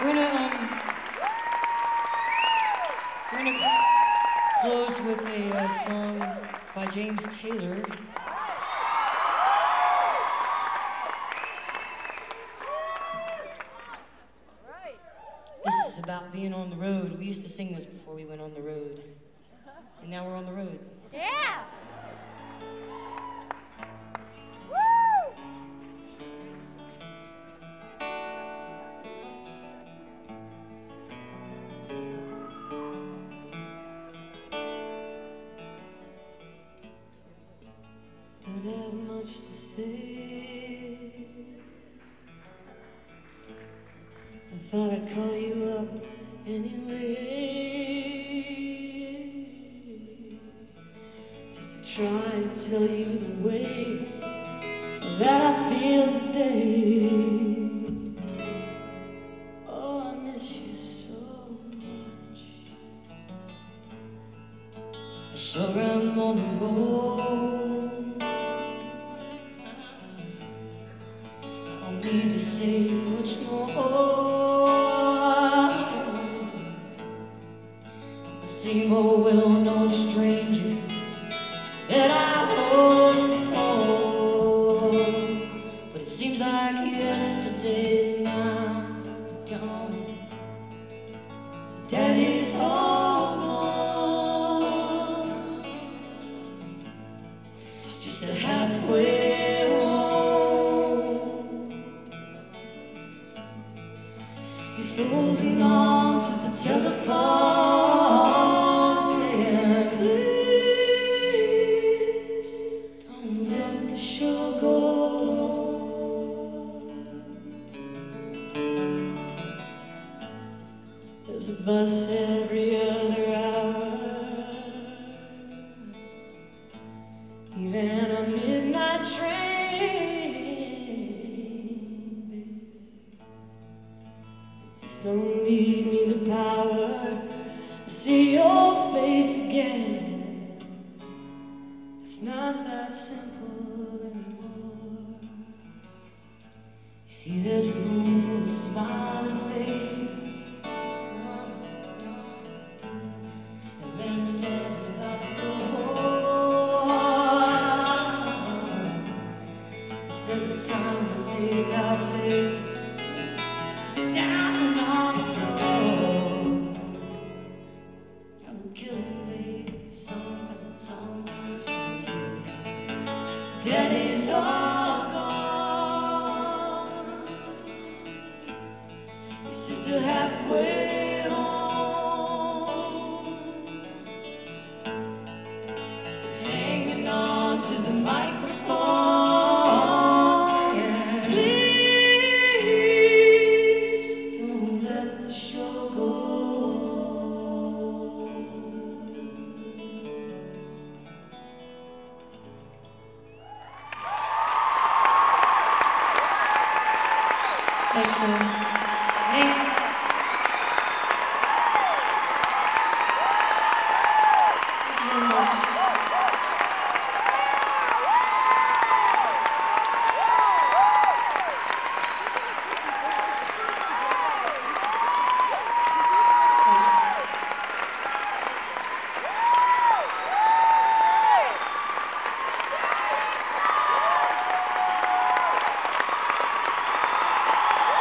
We're gonna close with a song by James Taylor. This is about being on the road. We used to sing this before we went on the road, and now we're on the road. Yeah! Don't have much to say. I thought I'd call you up anyway, just to try and tell you the way that I feel today. Oh, I miss you so much. I sure am on the road. I don't need to say much more. The same old well-known stranger that I was before. But it seems like yesterday now, don't it? Daddy's all gone. It's just a halfway home. He's holding on to the telephone, saying, please don't let the show go on. There's a bus every other hour, even a midnight train. Just don't leave me the power to see your face again. It's not that simple anymore. You see, there's room for the smiling faces, and men standing at the door. It says it's time to take our places down on the floor. And we're killing me sometimes for you. Daddy's all gone. It's just a halfway home. He's hanging on to the microphone, saying, please don't let the show go on. Thanks, man. Thanks.